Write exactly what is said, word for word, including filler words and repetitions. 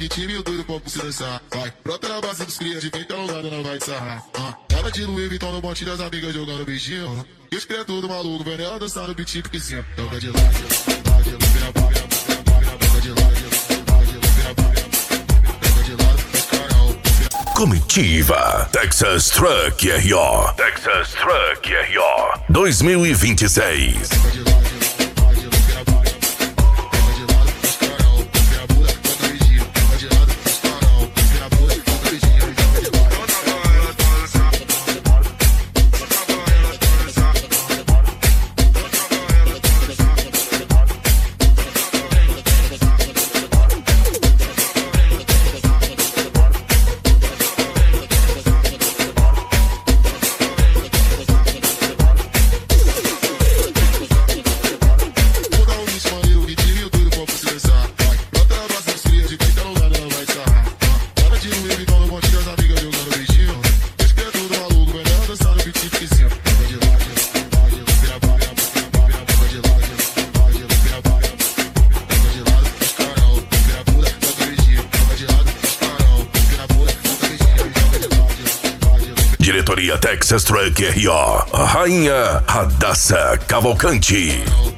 ritmo e o doido pra se dançar. Vai, brota na base dos cria de feita alongada, não vai te sarrar. Ah, ela de Louis Vuitton no monte das amigas jogando beijinho. E os cria tudo maluco, vendo ela dançar no beat porque sim. Toca de lado, de lado, vira a boca, toca de lado, de lado, vira a boca, toca de lado, os carão. Comitiva Texas Truck R O. Texas Truck R O dois mil e vinte e seis. Diretoria Texas Truck R O, a rainha Radassa Cavalcante.